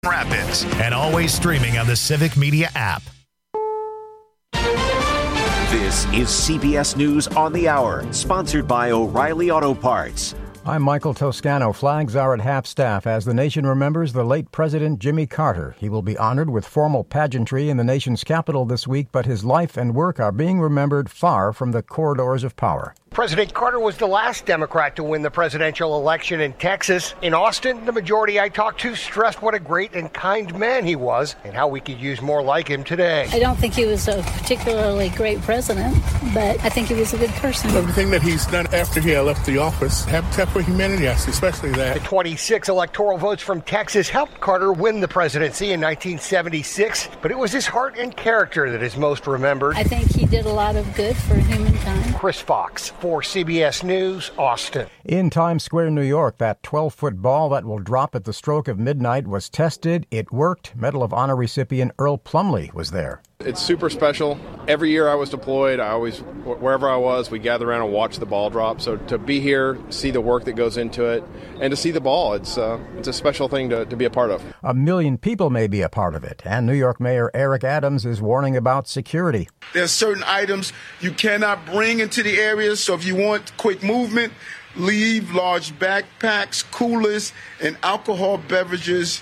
Rapids, and always streaming on the Civic Media app. This is CBS News on the Hour, sponsored by O'Reilly Auto Parts. I'm Michael Toscano. Flags are at half-staff as the nation remembers the late President Jimmy Carter. He will be honored with formal pageantry in the nation's capital this week, but his life and work are being remembered far from the corridors of power. President Carter was the last Democrat to win the presidential election in Texas. In Austin, the majority I talked to stressed what a great and kind man he was and how we could use more like him today. I don't think he was a particularly great president, but I think he was a good person. Everything that he's done after he left the office, Habitat for Humanity, especially that. The 26 electoral votes from Texas helped Carter win the presidency in 1976, but it was his heart and character that is most remembered. I think he did a lot of good for humankind. Chris Fox for CBS News, Austin. In Times Square, New York, that 12-foot ball that will drop at the stroke of midnight was tested. It worked. Medal of Honor recipient Earl Plumlee was there. It's super special. Every year I was deployed, wherever I was, we gather around and watch the ball drop. So to be here, see the work that goes into it, and to see the ball, it's a special thing to be a part of. 1 million people may be a part of it, and New York Mayor Eric Adams is warning about security. There's certain items you cannot bring into the area, so if you want quick movement, leave large backpacks, coolers, and alcohol beverages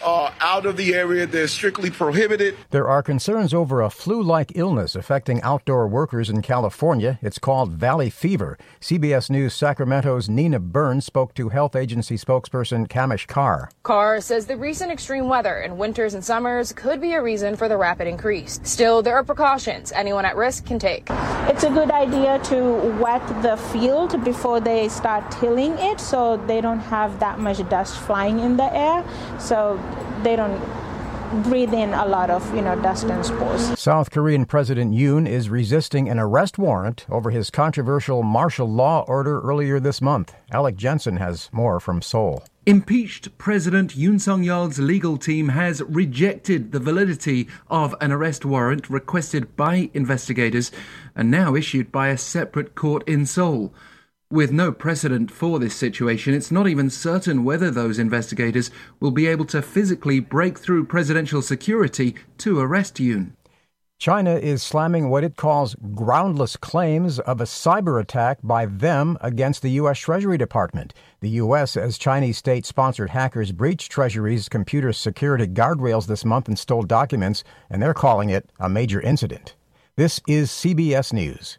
out of the area. They're strictly prohibited. There are concerns over a flu-like illness affecting outdoor workers in California. It's called Valley Fever. CBS News Sacramento's Nina Burns spoke to health agency spokesperson Kamish Carr. Carr says the recent extreme weather in winters and summers could be a reason for the rapid increase. Still, there are precautions anyone at risk can take. It's a good idea to wet the field before they start tilling it so they don't have that much dust flying in the air. So they don't breathe in a lot of, dust and spores. South Korean President Yoon is resisting an arrest warrant over his controversial martial law order earlier this month. Alec Jensen has more from Seoul. Impeached President Yoon Suk-yeol's legal team has rejected the validity of an arrest warrant requested by investigators and now issued by a separate court in Seoul. With no precedent for this situation, it's not even certain whether those investigators will be able to physically break through presidential security to arrest Yoon. China is slamming what it calls groundless claims of a cyber attack by them against the U.S. Treasury Department. The U.S. says Chinese state-sponsored hackers breached Treasury's computer security guardrails this month and stole documents, and they're calling it a major incident. This is CBS News.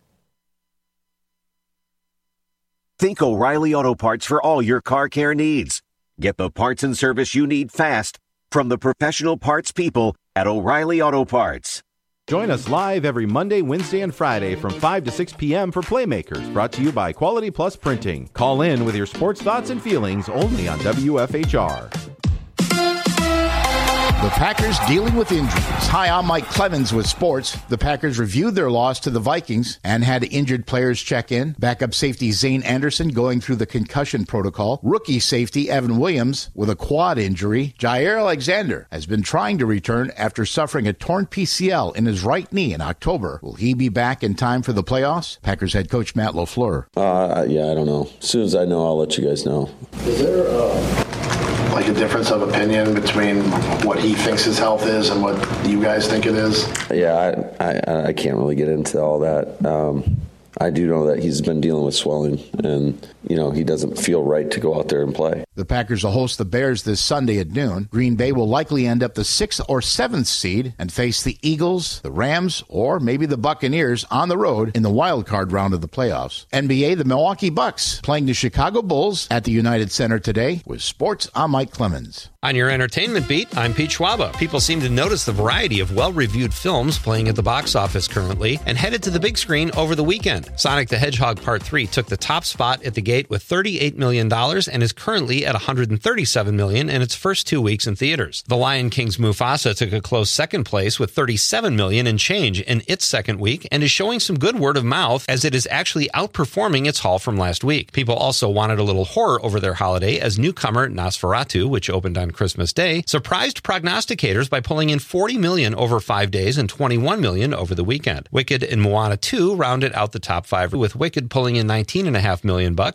Think O'Reilly Auto Parts for all your car care needs. Get the parts and service you need fast from the professional parts people at O'Reilly Auto Parts. Join us live every Monday, Wednesday, and Friday from 5 to 6 p.m. for Playmakers, brought to you by Quality Plus Printing. Call in with your sports thoughts and feelings only on WFHR. The Packers dealing with injuries. Hi, I'm Mike Clemens with sports. The Packers reviewed their loss to the Vikings and had injured players check in. Backup safety Zane Anderson going through the concussion protocol. Rookie safety Evan Williams with a quad injury. Jair Alexander has been trying to return after suffering a torn PCL in his right knee in October. Will he be back in time for the playoffs? Packers head coach Matt LaFleur. I don't know. As soon as I know, I'll let you guys know. Is there like a difference of opinion between what he thinks his health is and what you guys think it is? Yeah, I can't really get into all that. I do know that he's been dealing with swelling, and, he doesn't feel right to go out there and play. The Packers will host the Bears this Sunday at noon. Green Bay will likely end up the 6th or 7th seed and face the Eagles, the Rams, or maybe the Buccaneers on the road in the wild card round of the playoffs. NBA, the Milwaukee Bucks playing the Chicago Bulls at the United Center today. With sports, I'm Mike Clemens. On your entertainment beat, I'm Pete Schwaba. People seem to notice the variety of well-reviewed films playing at the box office currently and headed to the big screen over the weekend. Sonic the Hedgehog Part 3 took the top spot at the gate with $38 million and is currently at $137 million in its first 2 weeks in theaters. The Lion King's Mufasa took a close second place with $37 million and change in its second week and is showing some good word of mouth as it is actually outperforming its haul from last week. People also wanted a little horror over their holiday as newcomer Nosferatu, which opened on Christmas Day, surprised prognosticators by pulling in $40 million over 5 days and $21 million over the weekend. Wicked and Moana 2 rounded out the top five, with Wicked pulling in $19.5 million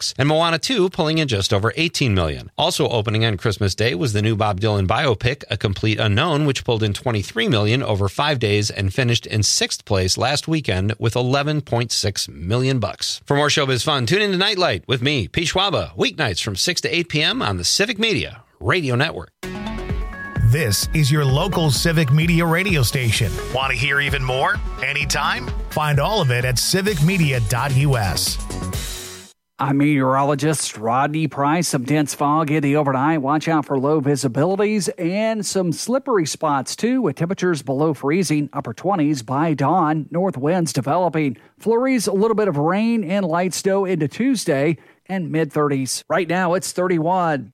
bucks, and Moana 2 pulling in just over $18 million. Also opening on Christmas Day was the new Bob Dylan biopic, A Complete Unknown, which pulled in $23 million over 5 days and finished in 6th place last weekend with $11.6 million. For more showbiz fun, tune in to Nightlight with me, Pete Schwaba, weeknights from 6 to 8 p.m. on the Civic Media Radio Network. This is your local Civic Media radio station. Want to hear even more? Anytime? Find all of it at civicmedia.us. I'm meteorologist Rodney Price. Some dense fog in the overnight. Watch out for low visibilities and some slippery spots, too, with temperatures below freezing, upper 20s by dawn. North winds developing. Flurries, a little bit of rain and light snow into Tuesday, and mid-30s. Right now, it's 31.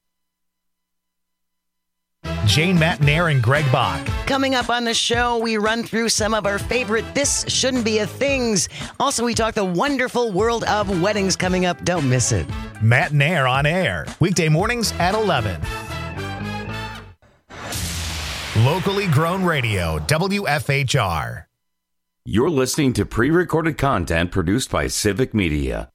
Jane Matnair and Greg Bach. Coming up on the show, we run through some of our favorite This Shouldn't Be a Things. Also, we talk the wonderful world of weddings coming up. Don't miss it. Matnair on air. Weekday mornings at 11. Locally grown radio, WFHR. You're listening to pre-recorded content produced by Civic Media.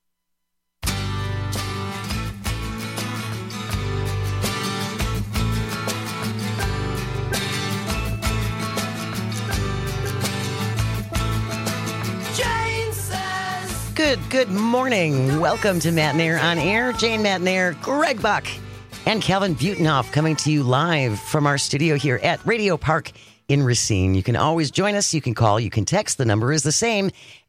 Good morning. Welcome to Matnair on Air. Jane Matnair, Greg Buck, and Calvin Butenhoff coming to you live from our studio here at Radio Park in Racine. You can always join us. You can call. You can text. The number is the same,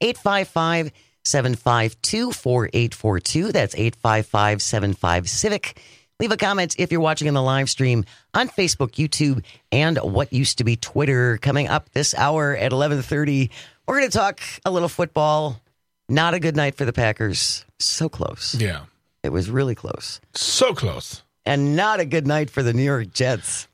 855-752-4842. That's 855-75-CIVIC. Leave a comment if you're watching in the live stream on Facebook, YouTube, and what used to be Twitter. Coming up this hour at 11:30, we're going to talk a little football. Not a good night for the Packers. So close. Yeah. It was really close. So close. And not a good night for the New York Jets.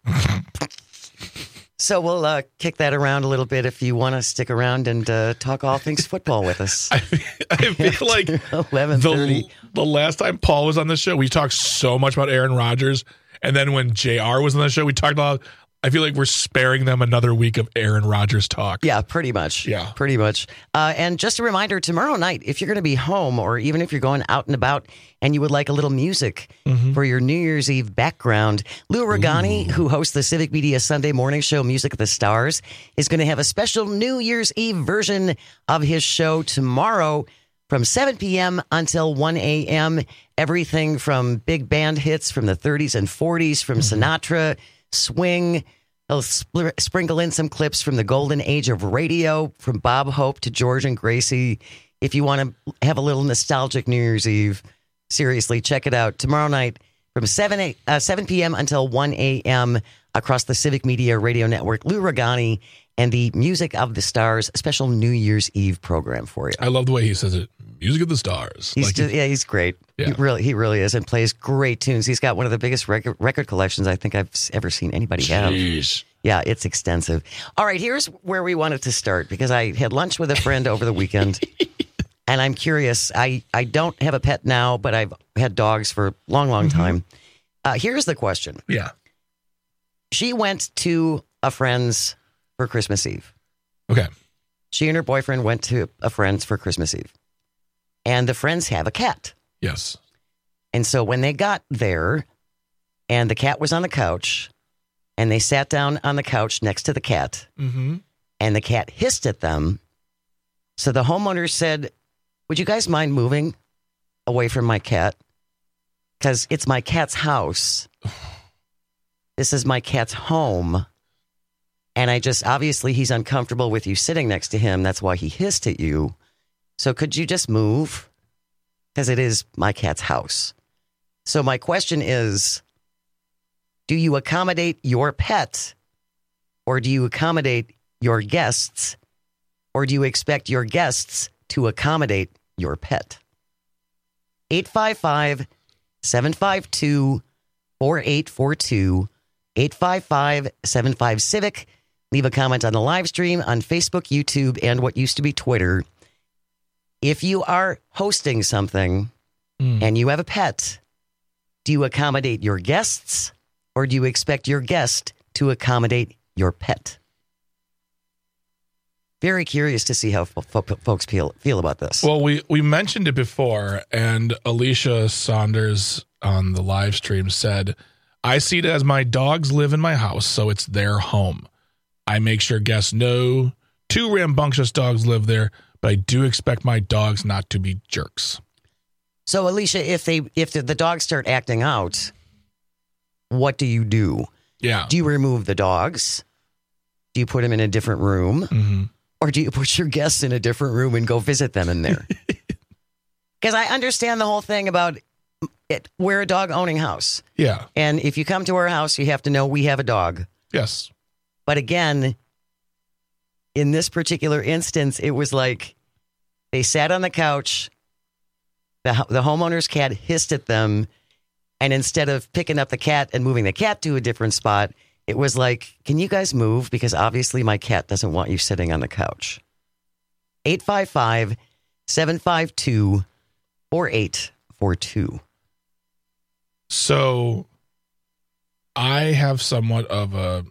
So we'll kick that around a little bit if you want to stick around and talk all things football with us. I feel like 11:30. The last time Paul was on the show, we talked so much about Aaron Rodgers. And then when JR was on the show, we talked about, I feel like we're sparing them another week of Aaron Rodgers talk. Yeah, pretty much. Yeah. Pretty much. And just a reminder, tomorrow night, if you're going to be home or even if you're going out and about and you would like a little music for your New Year's Eve background, Lou Regani, who hosts the Civic Media Sunday morning show Music of the Stars, is going to have a special New Year's Eve version of his show tomorrow from 7 p.m. until 1 a.m. Everything from big band hits from the 30s and 40s, from Sinatra, swing. He'll sprinkle in some clips from the golden age of radio, from Bob Hope to George and Gracie. If you want to have a little nostalgic New Year's Eve, seriously, check it out. Tomorrow night from 7 p.m. until 1 a.m. across the Civic Media Radio Network. Lou Regani and the Music of the Stars special New Year's Eve program for you. I love the way he says it. Music of the Stars. He's great. Yeah. He really is, and plays great tunes. He's got one of the biggest record collections I think I've ever seen anybody have. Yeah, it's extensive. All right, here's where we wanted to start, because I had lunch with a friend over the weekend, and I'm curious. I don't have a pet now, but I've had dogs for a long time. Here's the question. Yeah. She went to a friend's for Christmas Eve. Okay. She and her boyfriend went to a friend's for Christmas Eve. And the friends have a cat. Yes. And so when they got there and the cat was on the couch and they sat down on the couch next to the cat and the cat hissed at them. So the homeowner said, "Would you guys mind moving away from my cat? Because it's my cat's house. This is my cat's home. And obviously he's uncomfortable with you sitting next to him. That's why he hissed at you. So could you just move? Because it is my cat's house." So my question is, do you accommodate your pet, or do you accommodate your guests, or do you expect your guests to accommodate your pet? 855-752-4842, 855-75-CIVIC. Leave a comment on the live stream on Facebook, YouTube, and what used to be Twitter. If you are hosting something and you have a pet, do you accommodate your guests, or do you expect your guest to accommodate your pet? very curious to see how folks feel about this. Well, we mentioned it before, and Alicia Saunders on the live stream said, I see it as my dogs live in my house, so it's their home. I make sure guests know 2 rambunctious dogs live there, but I do expect my dogs not to be jerks. So, Alicia, if the dogs start acting out, what do you do? Yeah. Do you remove the dogs? Do you put them in a different room? Mm-hmm. Or do you put your guests in a different room and go visit them in there? Because I understand the whole thing about it. We're a dog-owning house. Yeah. And if you come to our house, you have to know we have a dog. Yes. But again, in this particular instance, it was like they sat on the couch, the homeowner's cat hissed at them, and instead of picking up the cat and moving the cat to a different spot, it was like, can you guys move? Because obviously my cat doesn't want you sitting on the couch. 855-752-4842. So I have somewhat of a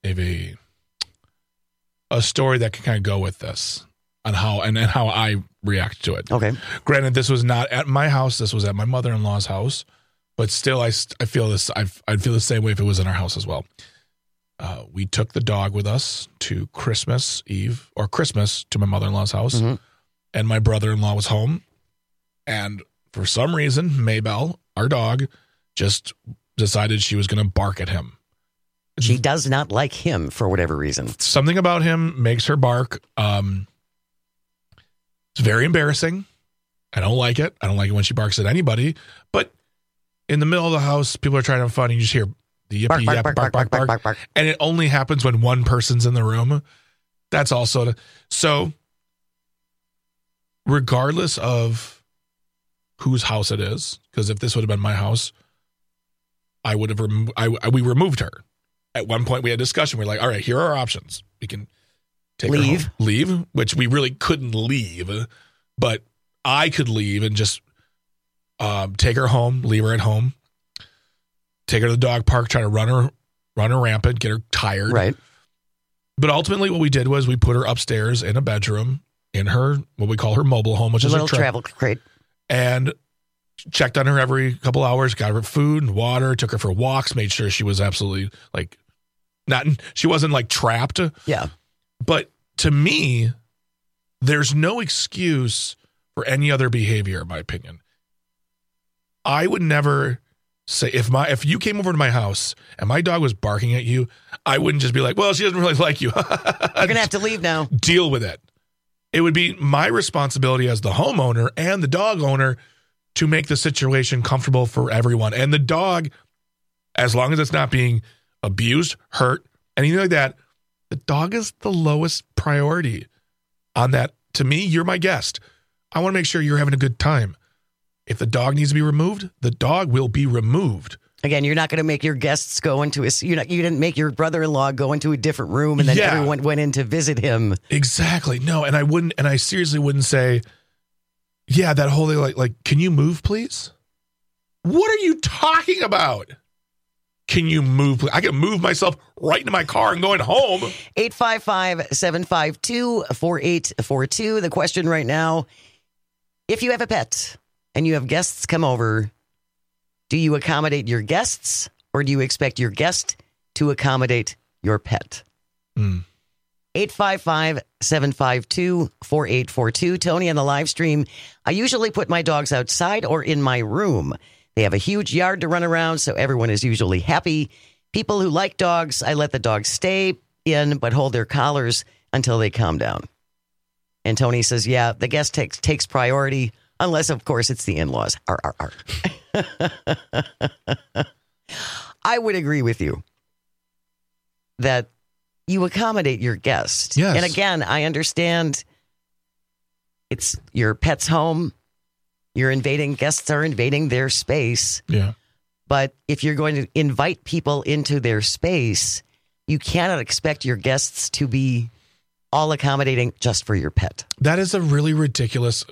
story that can kind of go with this on how I react to it. Okay. Granted, this was not at my house. This was at my mother-in-law's house. But still, I feel this. I'd feel the same way if it was in our house as well. We took the dog with us to Christmas Eve or Christmas to my mother-in-law's house, and my brother-in-law was home. And for some reason, Maybelle, our dog, just decided she was going to bark at him. She does not like him for whatever reason. Something about him makes her bark. It's very embarrassing. I don't like it. I don't like it when she barks at anybody. But in the middle of the house, people are trying to have fun, and you just hear the yippee yap, bark. And it only happens when one person's in the room. That's also so. Regardless of whose house it is, because if this would have been my house, I would have we removed her. At one point, we had a discussion. We're like, all right, here are our options. We can take her home, leave, which we really couldn't leave, but I could leave and just take her home, leave her at home, take her to the dog park, try to run her rampant, get her tired. Right. But ultimately, what we did was we put her upstairs in a bedroom in her, what we call her mobile home, which is a little travel crate, and checked on her every couple hours, got her food and water, took her for walks, made sure she was absolutely she wasn't like trapped. Yeah. But to me, there's no excuse for any other behavior, in my opinion. I would never say if you came over to my house and my dog was barking at you, I wouldn't just be like, well, she doesn't really like you. You're going to have to leave now. Deal with it. It would be my responsibility as the homeowner and the dog owner to make the situation comfortable for everyone. And the dog, as long as it's not being abused, hurt, anything like that, the dog is the lowest priority on that. To me, you're my guest. I want to make sure you're having a good time. If the dog needs to be removed, the dog will be removed. Again, you're not going to make your guests go into you didn't make your brother-in-law go into a different room and then everyone went in to visit him. Exactly. No, and I seriously wouldn't say, yeah, that whole thing, like, can you move, please? What are you talking about? Can you move? I can move myself right into my car and going home. 855-752-4842. The question right now, if you have a pet and you have guests come over, do you accommodate your guests or do you expect your guest to accommodate your pet? 855-752-4842. Tony on the live stream. I usually put my dogs outside or in my room. They have a huge yard to run around, so everyone is usually happy. People who like dogs, I let the dogs stay in, but hold their collars until they calm down. And Tony says, yeah, the guest takes priority, unless, of course, it's the in-laws. I would agree with you that you accommodate your guest. Yes. And again, I understand it's your pet's home. Guests are invading their space. Yeah. But if you're going to invite people into their space, you cannot expect your guests to be all accommodating just for your pet. That is a really ridiculous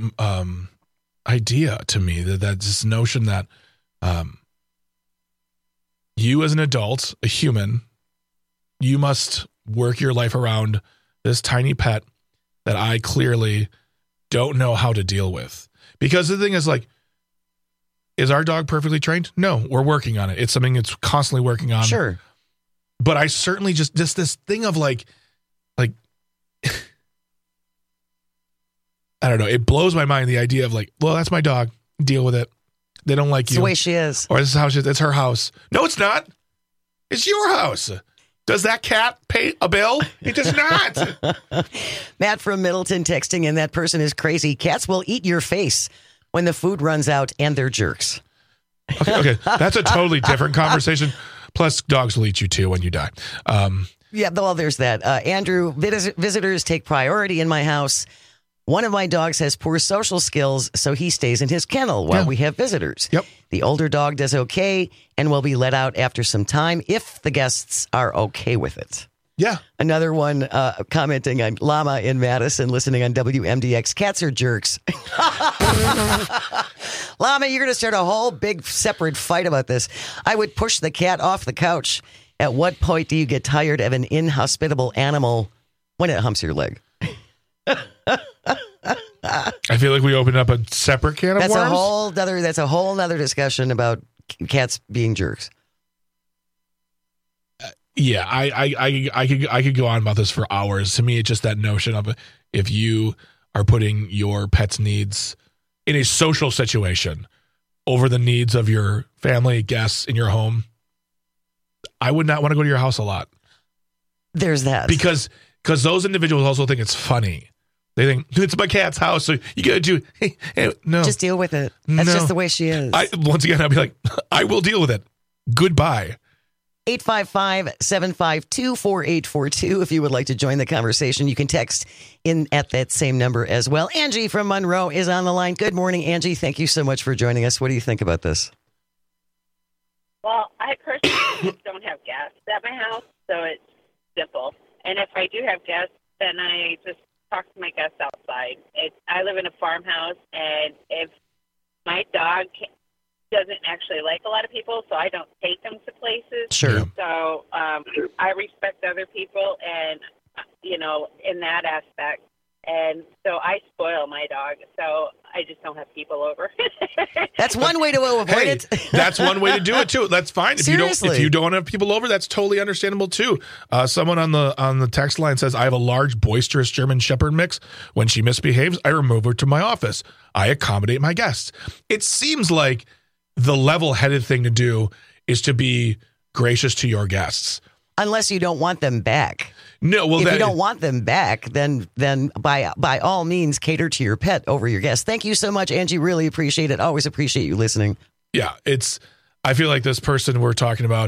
idea to me, that this notion that you as an adult, a human, you must work your life around this tiny pet that I clearly don't know how to deal with. Because the thing is, like, is our dog perfectly trained? No, we're working on it. It's something it's constantly working on. Sure. But I certainly just this thing of like, I don't know. It blows my mind, the idea of like, well, that's my dog. Deal with it. They don't like It's you. the way she is. Or this is how she is. It's her house. No, it's not. It's your house. Does that cat pay a bill? It does not. Matt from Middleton texting in, that person is crazy. Cats will eat your face when the food runs out, and they're jerks. Okay. That's a totally different conversation. Plus, dogs will eat you too when you die. Yeah, well, there's that. Andrew, visitors take priority in my house. One of my dogs has poor social skills, so he stays in his kennel while we have visitors. Yep. The older dog does okay and will be let out after some time if the guests are okay with it. Yeah. Another one commenting on Llama in Madison, listening on WMDX. Cats are jerks. Llama, you're going to start a whole big separate fight about this. I would push the cat off the couch. At what point do you get tired of an inhospitable animal when it humps your leg? I feel like we opened up a separate can of worms. That's a whole other discussion about cats being jerks. Yeah, I could go on about this for hours. To me, it's just that notion of if you are putting your pet's needs in a social situation over the needs of your family, guests in your home, I would not want to go to your house a lot. There's that. Because those individuals also think it's funny. They think, it's my cat's house, so you got to do, hey, no. Just deal with it. That's just the way she is. Once again, I'll be like, I will deal with it. Goodbye. 855-752-4842. If you would like to join the conversation, you can text in at that same number as well. Angie from Monroe is on the line. Good morning, Angie. Thank you so much for joining us. What do you think about this? Well, I personally just don't have guests at my house, so it's simple. And if I do have guests, then I just talk to my guests outside. I live in a farmhouse, and if my dog doesn't actually like a lot of people, so I don't take them to places. Sure. So I respect other people, and, in that aspect. And so I spoil my dog, so I just don't have people over. That's one way to avoid it. That's one way to do it too. That's fine. Seriously. If you don't have people over, that's totally understandable too. Someone on the text line says, I have a large boisterous German Shepherd mix. When she misbehaves, I remove her to my office. I accommodate my guests. It seems like the level-headed thing to do is to be gracious to your guests. Unless you don't want them back. No, well, if you don't want them back, then by all means, cater to your pet over your guests. Thank you so much, Angie. Really appreciate it. Always appreciate you listening. Yeah, I feel like this person we're talking about,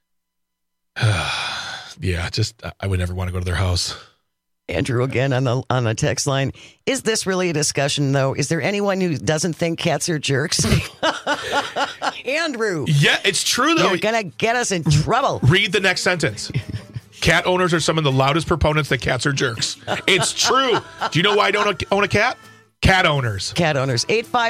I would never want to go to their house. Andrew again on the text line. Is this really a discussion, though? Is there anyone who doesn't think cats are jerks? Andrew. Yeah, it's true, though. You're going to get us in trouble. Read the next sentence. Cat owners are some of the loudest proponents that cats are jerks. It's true. Do you know why I don't own a cat? Cat owners. Cat owners.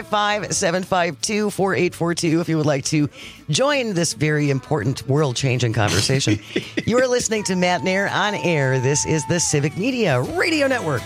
855-752-4842 if you would like to join this very important world-changing conversation. You are listening to Matt Nair on air. This is the Civic Media Radio Network.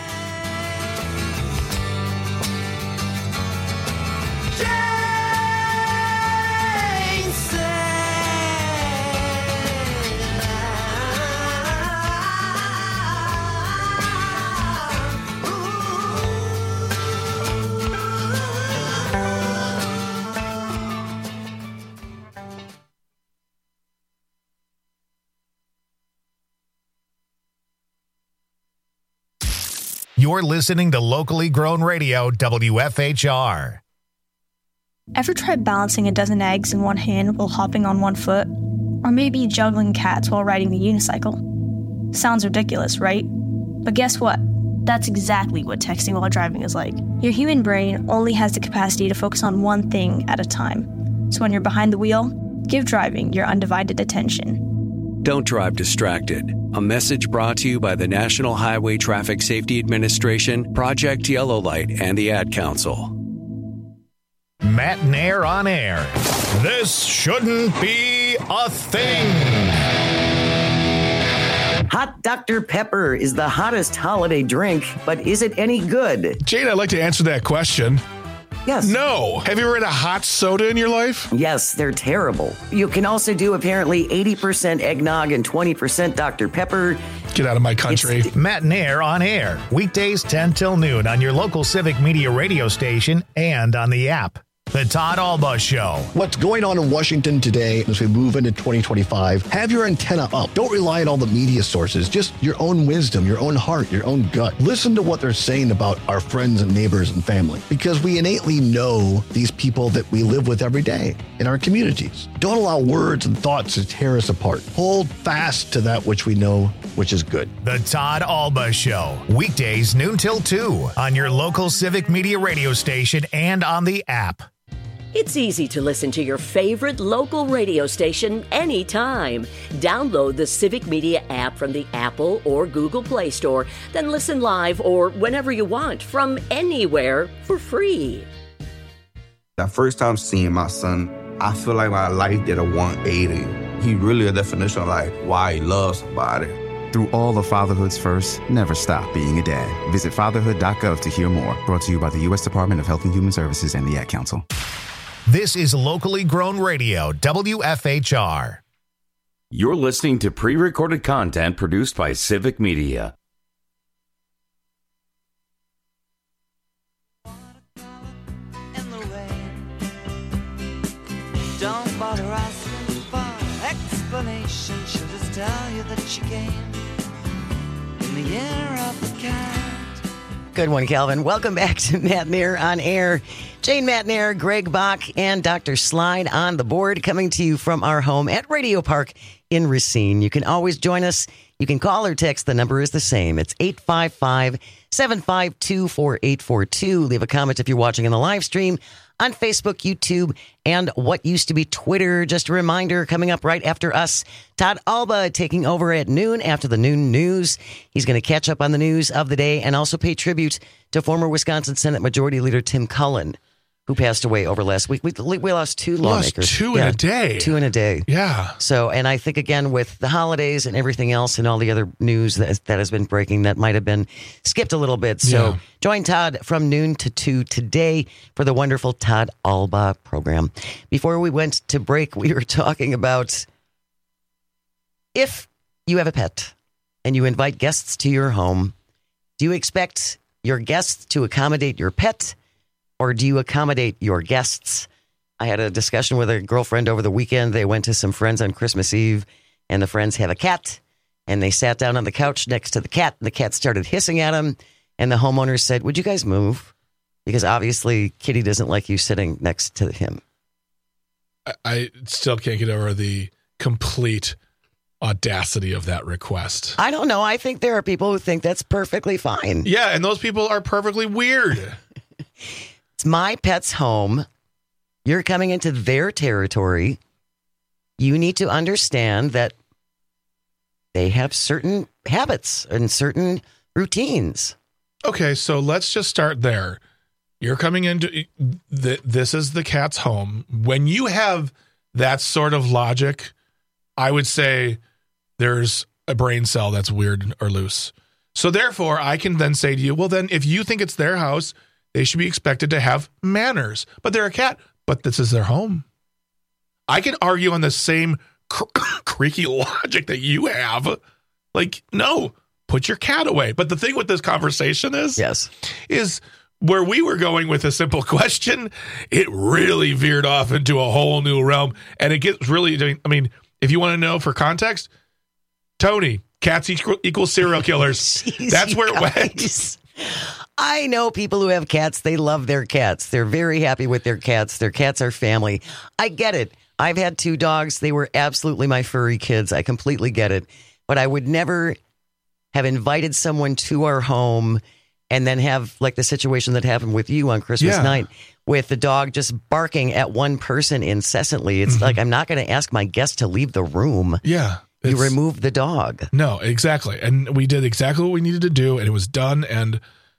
You're listening to locally grown radio, WFHR. Ever tried balancing a dozen eggs in one hand while hopping on one foot? Or maybe juggling cats while riding a unicycle? Sounds ridiculous, right? But guess what? That's exactly what texting while driving is like. Your human brain only has the capacity to focus on one thing at a time. So when you're behind the wheel, give driving your undivided attention. Don't drive distracted. A message brought to you by the National Highway Traffic Safety Administration, Project Yellow Light, and the Ad Council. Matt Nair on air. This shouldn't be a thing. Hot Dr. Pepper is the hottest holiday drink, but is it any good? Jane, I'd like to answer that question. Yes. No. Have you ever had a hot soda in your life? Yes, they're terrible. You can also do apparently 80% eggnog and 20% Dr. Pepper. Get out of my country. Matt and Air on air. Weekdays 10 till noon on your local Civic Media radio station and on the app. The Todd Alba Show. What's going on in Washington today as we move into 2025? Have your antenna up. Don't rely on all the media sources. Just your own wisdom, your own heart, your own gut. Listen to what they're saying about our friends and neighbors and family, because we innately know these people that we live with every day in our communities. Don't allow words and thoughts to tear us apart. Hold fast to that which we know, which is good. The Todd Alba Show. Weekdays noon till 2 on your local Civic Media radio station and on the app. It's easy to listen to your favorite local radio station anytime. Download the Civic Media app from the Apple or Google Play Store, then listen live or whenever you want from anywhere for free. The first time seeing my son, I feel like my life did a 180. He really a definition of like why he loves somebody. Through all of fatherhood's firsts, never stop being a dad. Visit fatherhood.gov to hear more. Brought to you by the U.S. Department of Health and Human Services and the Ad Council. This is locally grown radio, WFHR. You're listening to pre-recorded content produced by Civic Media. Don't bother asking for explanation. She'll just tell you that she came in the year of the cat. Good one, Calvin. Welcome back to Matt and Air on air. Jane, Matt and Air, Greg Bach, and Dr. Slide on the board, coming to you from our home at Radio Park in Racine. You can always join us. You can call or text. The number is the same. It's 855-752-4842. Leave a comment if you're watching in the live stream on Facebook, YouTube, and what used to be Twitter. Just a reminder, coming up right after us, Todd Alba taking over at noon after the noon news. He's going to catch up on the news of the day and also pay tribute to former Wisconsin Senate Majority Leader Tim Cullen, who passed away over last week. We lost two lawmakers. Two in a day. 2 in a day. Yeah. So, and I think, again, with the holidays and everything else and all the other news that has been breaking, that might have been skipped a little bit. So join Todd from noon to 2 today for the wonderful Todd Alba program. Before we went to break, we were talking about if you have a pet and you invite guests to your home, do you expect your guests to accommodate your pet, or do you accommodate your guests? I had a discussion with a girlfriend over the weekend. They went to some friends on Christmas Eve, and the friends have a cat, and they sat down on the couch next to the cat. The cat started hissing at him, and the homeowner said, "Would you guys move? Because obviously Kitty doesn't like you sitting next to him." I still can't get over the complete audacity of that request. I don't know. I think there are people who think that's perfectly fine. Yeah, and those people are perfectly weird. It's my pet's home. You're coming into their territory. You need to understand that they have certain habits and certain routines. Okay, so let's just start there. You're coming into this is the cat's home. When you have that sort of logic, I would say there's a brain cell that's weird or loose. So therefore, I can then say to you, well, then if you think it's their house, they should be expected to have manners. But they're a cat, but this is their home. I can argue on the same creaky logic that you have. Like, no, put your cat away. But the thing with this conversation is where we were going with a simple question, it really veered off into a whole new realm. And it gets really, I mean, if you want to know for context, Tony, cats equal serial killers. That's where it went. I know people who have cats. They love their cats. They're very happy with their cats. Their cats are family. I get it. I've had 2 dogs. They were absolutely my furry kids. I completely get it. But I would never have invited someone to our home and then have like the situation that happened with you on Christmas night with the dog just barking at one person incessantly. It's like, I'm not going to ask my guest to leave the room. Yeah. You remove the dog. No, exactly. And we did exactly what we needed to do, and it was done. And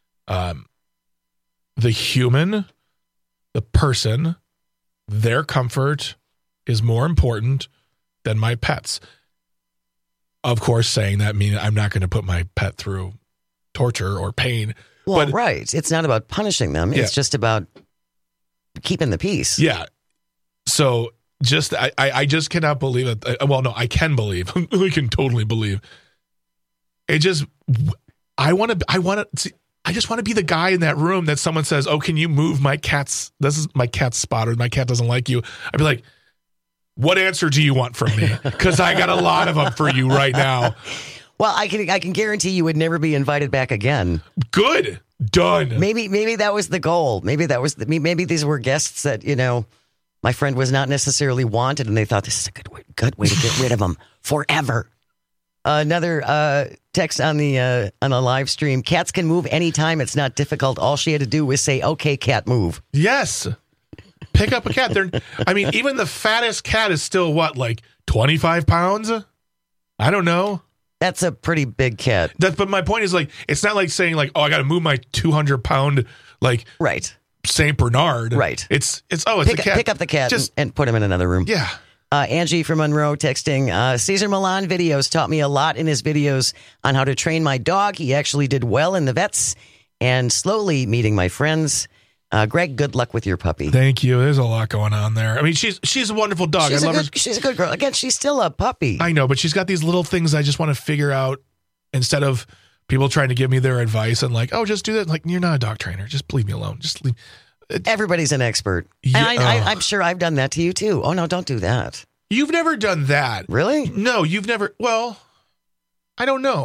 the human, the person, their comfort is more important than my pets. Of course, saying that means I'm not going to put my pet through torture or pain. Well, right. It's not about punishing them. It's just about keeping the peace. Yeah. So I just cannot believe it. Well, no, I can believe. I can totally believe. It just, I just want to be the guy in that room that someone says, "Oh, can you move my cat's, this is my cat's spot, or my cat doesn't like you." I'd be like, "What answer do you want from me? Because I got a lot of them for you right now." Well, I can guarantee you would never be invited back again. Good. Done. Maybe that was the goal. Maybe these were guests that, my friend was not necessarily wanted, and they thought this is a good way to get rid of them forever. Another text on the live stream: cats can move anytime. It's not difficult. All she had to do was say, "Okay, cat, move." Yes. Pick up a cat. Even the fattest cat is still like 25 pounds? I don't know. That's a pretty big cat. But my point is, it's not like saying I got to move my 200-pound right Saint Bernard. Right. It's a cat. Pick up the cat and put him in another room. Yeah. Angie from Monroe texting, Cesar Millan videos taught me a lot in his videos on how to train my dog. He actually did well in the vets and slowly meeting my friends. Greg, good luck with your puppy. Thank you. There's a lot going on there. She's a wonderful dog. I love her. She's a good girl. Again, she's still a puppy. I know, but she's got these little things I just want to figure out instead of people trying to give me their advice and oh, just do that. You're not a dog trainer. Just leave me alone. Just leave. Everybody's an expert. Yeah, and I'm sure I've done that to you too. Oh, no, don't do that. You've never done that. Really? No, you've never. Well, I don't know.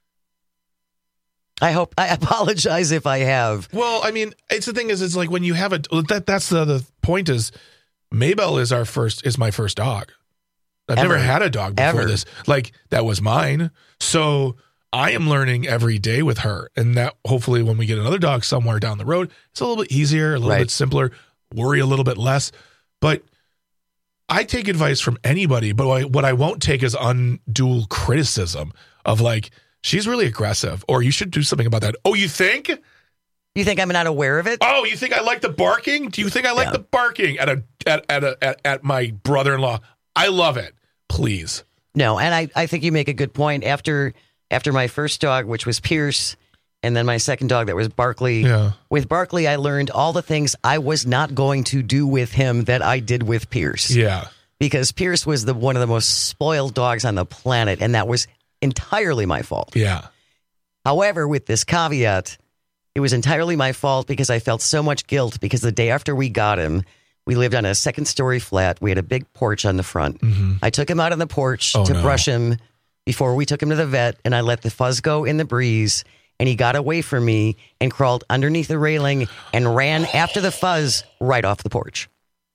I apologize if I have. Well, it's the thing is when you have that's the point is Maybelle is my first dog. I've never had a dog before this. That was mine. So I am learning every day with her. And that hopefully when we get another dog somewhere down the road, it's a little bit easier, a little bit simpler, worry a little bit less. But I take advice from anybody, but what I won't take is undue criticism of she's really aggressive, or you should do something about that. Oh, you think? You think I'm not aware of it? Oh, you think I like the barking? Do you think I like the barking at my brother-in-law? I love it. Please. No, and I think you make a good point. After my first dog, which was Pierce, and then my second dog that was Barkley. Yeah. With Barkley, I learned all the things I was not going to do with him that I did with Pierce. Yeah. Because Pierce was one of the most spoiled dogs on the planet, and that was entirely my fault. Yeah. However, with this caveat, it was entirely my fault because I felt so much guilt because the day after we got him, we lived on a second-story flat. We had a big porch on the front. Mm-hmm. I took him out on the porch to brush him before we took him to the vet, and I let the fuzz go in the breeze, and he got away from me and crawled underneath the railing and ran after the fuzz right off the porch.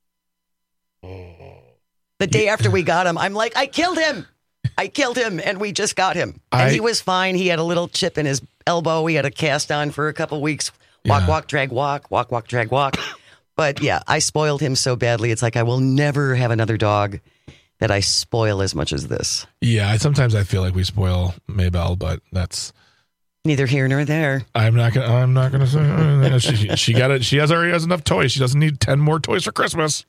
The day after we got him, I'm like, I killed him, and we just got him. And he was fine. He had a little chip in his elbow. He had a cast on for a couple weeks. Walk, drag, walk, drag, walk. But yeah, I spoiled him so badly. It's I will never have another dog that I spoil as much as this. Yeah, sometimes I feel like we spoil Maybelle, but that's neither here nor there. I'm not gonna say she got it. She already has enough toys. She doesn't need 10 more toys for Christmas.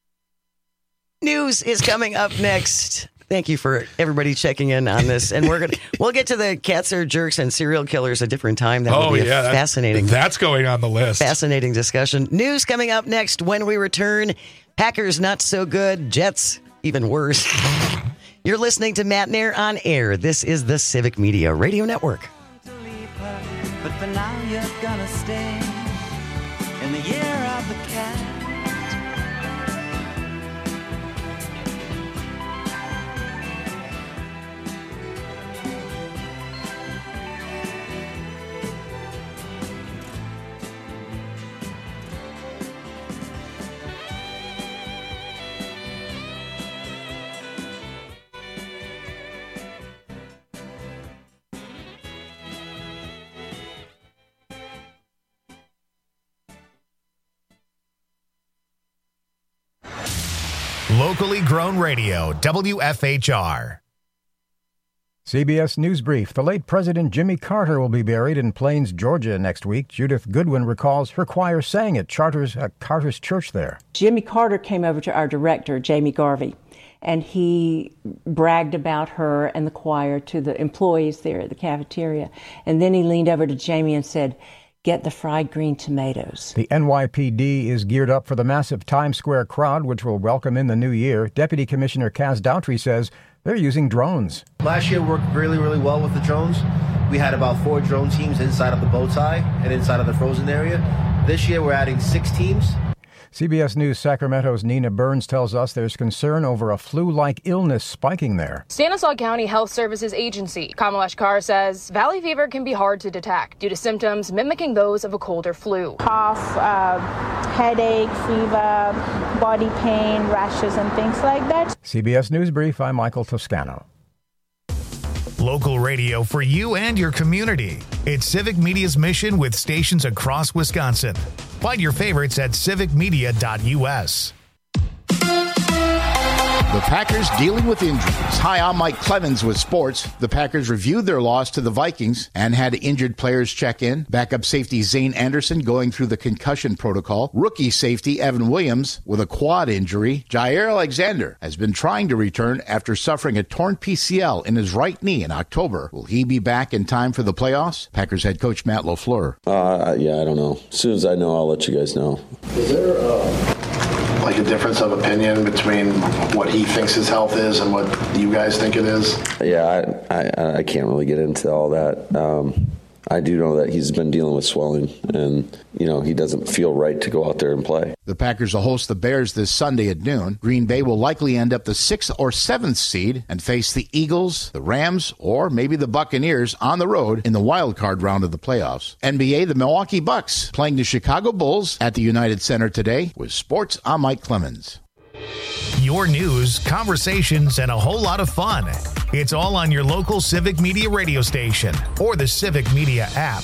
News is coming up next. Thank you for everybody checking in on this, and we'll get to the cats are jerks and serial killers a different time. That will be fascinating. That's going on the list. Fascinating discussion. News coming up next when we return. Packers not so good. Jets even worse. You're listening to Matt Nair on Air. This is the Civic Media Radio Network. But for now you're gonna stay in the year of the cat. Locally grown radio, WFHR. CBS News Brief. The late President Jimmy Carter will be buried in Plains, Georgia next week. Judith Goodwin recalls her choir sang at Carter's church there. Jimmy Carter came over to our director, Jamie Garvey, and he bragged about her and the choir to the employees there at the cafeteria. And then he leaned over to Jamie and said, "Get the fried green tomatoes." The NYPD is geared up for the massive Times Square crowd, which will welcome in the new year. Deputy Commissioner Kaz Daughtry says they're using drones. Last year worked really, really well with the drones. We had about 4 drone teams inside of the bow tie and inside of the frozen area. This year we're adding 6 teams. CBS News Sacramento's Nina Burns tells us there's concern over a flu-like illness spiking there. Stanislaus County Health Services Agency Kamalesh Kaur says valley fever can be hard to detect due to symptoms mimicking those of a cold or flu. Cough, headache, fever, body pain, rashes, and things like that. CBS News Brief, I'm Michael Toscano. Local radio for you and your community. It's Civic Media's mission with stations across Wisconsin. Find your favorites at civicmedia.us. The Packers dealing with injuries. Hi, I'm Mike Clemens with sports. The Packers reviewed their loss to the Vikings and had injured players check in. Backup safety Zane Anderson going through the concussion protocol. Rookie safety Evan Williams with a quad injury. Jair Alexander has been trying to return after suffering a torn PCL in his right knee in October. Will he be back in time for the playoffs? Packers head coach Matt LaFleur. Yeah, I don't know. As soon as I know, I'll let you guys know. Is there like a difference of opinion between what he thinks his health is and what you guys think it is? Yeah, I can't really get into all that. I do know that he's been dealing with swelling, and, he doesn't feel right to go out there and play. The Packers will host the Bears this Sunday at noon. Green Bay will likely end up the 6th or 7th seed and face the Eagles, the Rams, or maybe the Buccaneers on the road in the wild card round of the playoffs. NBA, the Milwaukee Bucks playing the Chicago Bulls at the United Center today. With sports, I'm Mike Clemens. Your news, conversations, and a whole lot of fun. It's all on your local Civic Media radio station or the Civic Media app.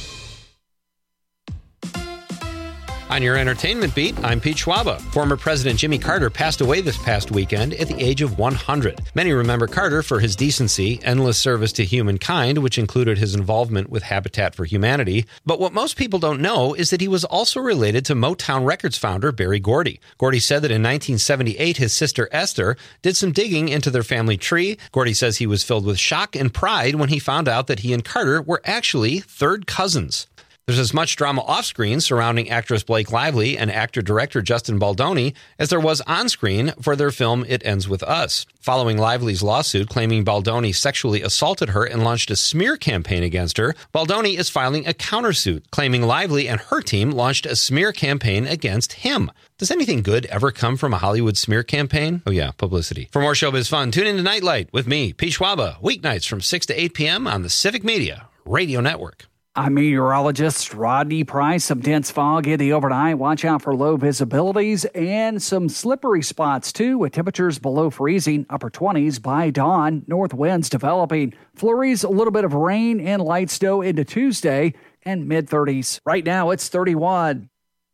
On your entertainment beat, I'm Pete Schwaba. Former President Jimmy Carter passed away this past weekend at the age of 100. Many remember Carter for his decency, endless service to humankind, which included his involvement with Habitat for Humanity. But what most people don't know is that he was also related to Motown Records founder Berry Gordy. Gordy said that in 1978, his sister Esther did some digging into their family tree. Gordy says he was filled with shock and pride when he found out that he and Carter were actually third cousins. There's as much drama off-screen surrounding actress Blake Lively and actor-director Justin Baldoni as there was on-screen for their film It Ends With Us. Following Lively's lawsuit claiming Baldoni sexually assaulted her and launched a smear campaign against her, Baldoni is filing a countersuit claiming Lively and her team launched a smear campaign against him. Does anything good ever come from a Hollywood smear campaign? Oh yeah, publicity. For more showbiz fun, tune in to Nightlight with me, Pete Schwaba, weeknights from 6 to 8 p.m. on the Civic Media Radio Network. I'm meteorologist Rodney Price. Some dense fog in the overnight. Watch out for low visibilities and some slippery spots, too, with temperatures below freezing, upper 20s by dawn. North winds developing. Flurries, a little bit of rain and light snow into Tuesday, and mid-30s. Right now, it's 31.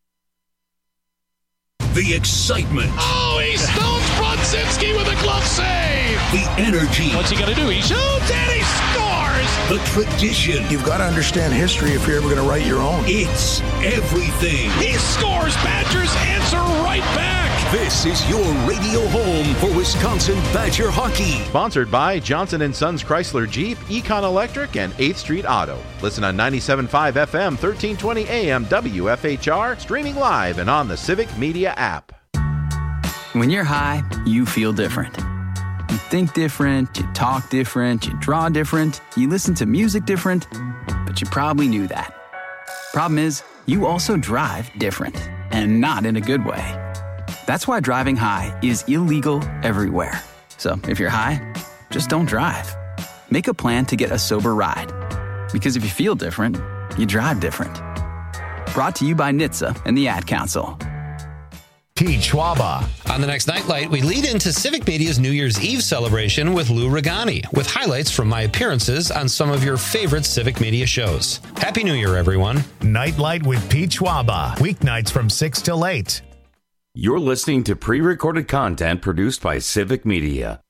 The excitement. Oh, he stones Brodzinski with a glove save. The energy. What's he going to do? He shoots and he scores. The tradition. You've got to understand history if you're ever going to write your own. It's everything. He scores. Badgers answer right back. This is your radio home for Wisconsin Badger hockey. Sponsored by Johnson & Sons Chrysler Jeep, Econ Electric, and 8th Street Auto. Listen on 97.5 FM, 1320 AM, WFHR, streaming live and on the Civic Media app. When you're high, you feel different. You think different, you talk different, you draw different, you listen to music different, but you probably knew that. Problem is, you also drive different, and not in a good way. That's why driving high is illegal everywhere. So if you're high, just don't drive. Make a plan to get a sober ride. Because if you feel different, you drive different. Brought to you by NHTSA and the Ad Council. Pete Schwaba. On the next Nightlight, we lead into Civic Media's New Year's Eve celebration with Lou Regani, with highlights from my appearances on some of your favorite Civic Media shows. Happy New Year, everyone. Nightlight with Pete Schwaba. Weeknights from 6 till 8. You're listening to pre-recorded content produced by Civic Media.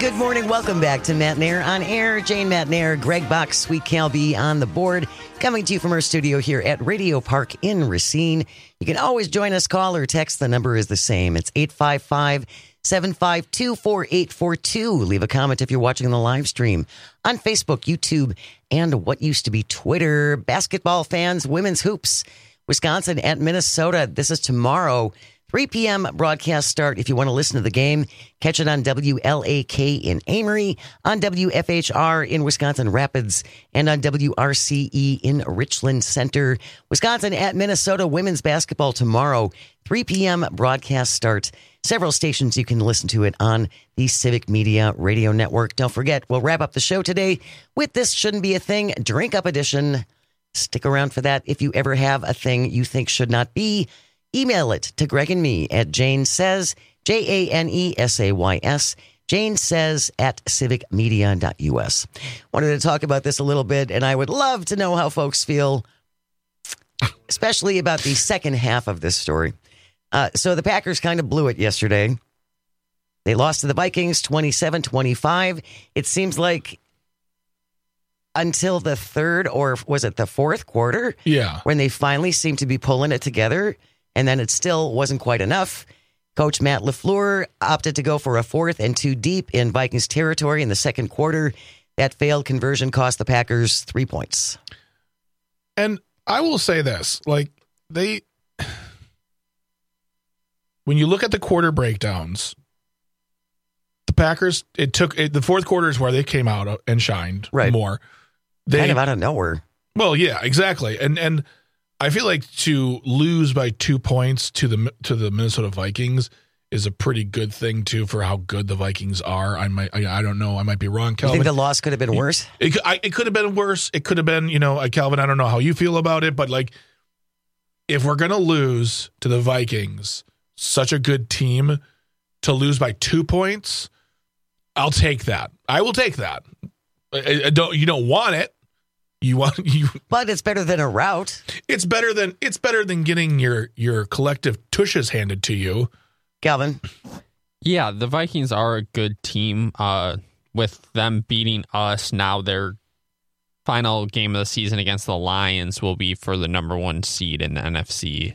Good morning. Welcome back to Matt Nair on air. Jane Matt Nair, Greg Box, Sweet Cal B on the board. Coming to you from our studio here at Radio Park in Racine. You can always join us, call or text. The number is the same. It's 855-752-4842. Leave a comment if you're watching the live stream on Facebook, YouTube, and what used to be Twitter. Basketball fans, women's hoops, Wisconsin at Minnesota. This is tomorrow. 3 p.m. broadcast start. If you want to listen to the game, catch it on WLAK in Amory, on WFHR in Wisconsin Rapids, and on WRCE in Richland Center. Wisconsin at Minnesota women's basketball tomorrow. 3 p.m. broadcast start. Several stations you can listen to it on the Civic Media Radio Network. Don't forget, we'll wrap up the show today with This Shouldn't Be a Thing Drink Up Edition. Stick around for that if you ever have a thing you think should not be. Email it to Greg and me at Jane Says, JaneSays, Jane Says at civicmedia.us. Wanted to talk about this a little bit, and I would love to know how folks feel, especially about the second half of this story. So the Packers kind of blew it yesterday. They lost to the Vikings 27-25. It seems like until the third, or was it the fourth quarter? Yeah. When they finally seemed to be pulling it together. And then it still wasn't quite enough. Coach Matt LaFleur opted to go for a 4th and 2 deep in Vikings territory in the second quarter. That failed conversion cost the Packers 3 points. And I will say this, when you look at the quarter breakdowns, the Packers, the fourth quarter is where they came out and shined more. Kind of out of nowhere. Well, yeah, exactly. And I feel like to lose by 2 points to the Minnesota Vikings is a pretty good thing too for how good the Vikings are. I don't know. I might be wrong, Calvin. You think the loss could have been worse? It could have been worse. It could have been, Calvin, I don't know how you feel about it, but if we're going to lose to the Vikings, such a good team, to lose by 2 points, I'll take that. I will take that. You don't want it. But it's better than a rout. It's better than getting your collective tushes handed to you. Calvin. Yeah, the Vikings are a good team. With them beating us, now their final game of the season against the Lions will be for the number 1 seed in the NFC.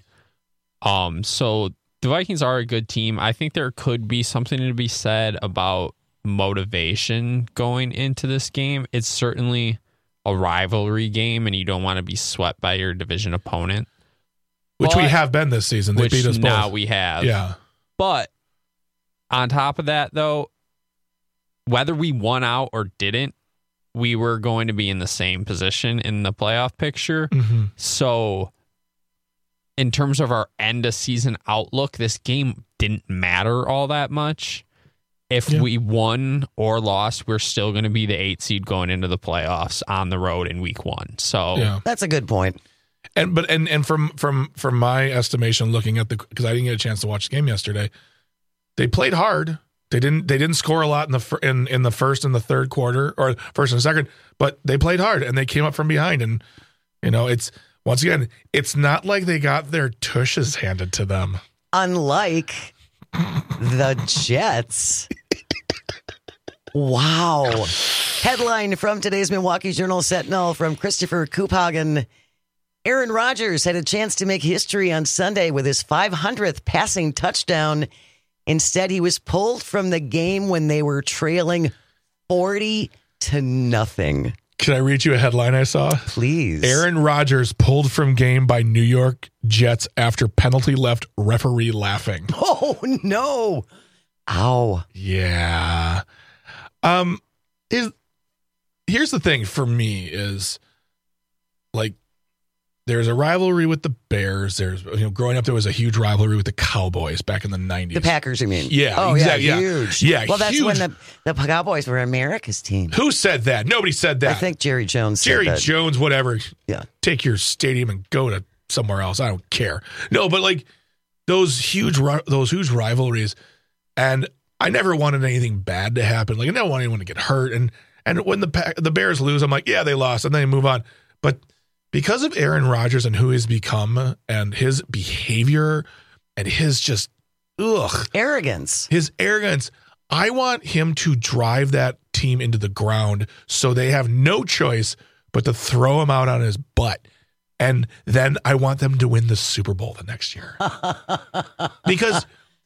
So the Vikings are a good team. I think there could be something to be said about motivation going into this game. It's certainly a rivalry game, and you don't want to be swept by your division opponent. Which we have been this season. They beat us both. Now we have. Yeah. But on top of that, though, whether we won out or didn't, we were going to be in the same position in the playoff picture. Mm-hmm. So in terms of our end-of-season outlook, this game didn't matter all that much. If we won or lost, we're still going to be the 8th seed going into the playoffs on the road in week 1. So that's a good point. And from my estimation, looking at because I didn't get a chance to watch the game yesterday, they played hard. They didn't score a lot in the first and the third quarter, or first and second, but they played hard and they came up from behind. And it's once again, it's not like they got their tushes handed to them. Unlike the Jets. Wow. Headline from today's Milwaukee Journal Sentinel from Christopher Koophagen. Aaron Rodgers had a chance to make history on Sunday with his 500th passing touchdown. Instead, he was pulled from the game when they were trailing 40-0. Can I read you a headline I saw? Please. Aaron Rodgers pulled from game by New York Jets after penalty left referee laughing. Oh, no. Ow. Yeah. Here's the thing for me is, there's a rivalry with the Bears. There's, growing up, there was a huge rivalry with the Cowboys back in the 90s. The Packers, you mean? Yeah, oh, exactly. Yeah, huge. Yeah, well, that's huge. when the Cowboys were America's team. Who said that? Nobody said that. I think Jerry Jones said that. Jerry Jones, whatever. Yeah. Take your stadium and go to somewhere else. I don't care. No, but those huge rivalries, and I never wanted anything bad to happen. I never wanted anyone to get hurt. And when the Bears lose, I'm like, yeah, they lost, and then they move on. But because of Aaron Rodgers and who he's become and his behavior and his just arrogance, his arrogance, I want him to drive that team into the ground so they have no choice but to throw him out on his butt. And then I want them to win the Super Bowl the next year. Because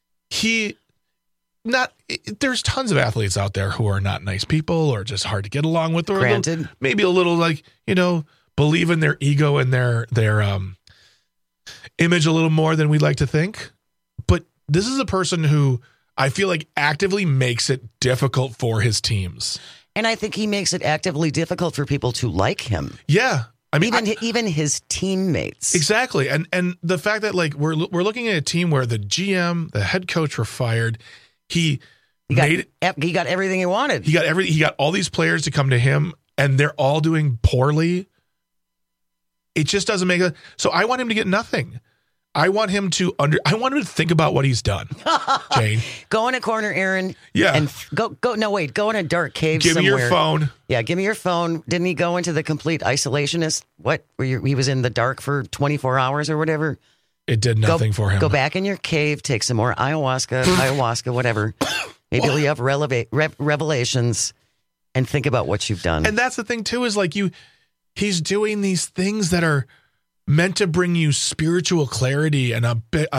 there's tons of athletes out there who are not nice people or just hard to get along with. Or Granted. Maybe a little like, believe in their ego and their image a little more than we like to think. But this is a person who I feel like actively makes it difficult for his teams. And I think he makes it actively difficult for people to like him. Yeah. I mean, even his teammates. Exactly. And the fact that like we're looking at a team where the GM, the head coach were fired. He got everything he wanted. He got all these players to come to him and they're all doing poorly. It just doesn't make it. So I want him to get nothing. I want him to think about what he's done. Jane. Go in a corner, Aaron. Yeah. And go in a dark cave somewhere. Give me your phone. Yeah, give me your phone. Didn't he go into the complete isolationist? What? He was in the dark for 24 hours or whatever? It did nothing for him. Go back in your cave, take some more ayahuasca, whatever. Maybe you'll have revelations and think about what you've done. And that's the thing too, is like he's doing these things that are meant to bring you spiritual clarity and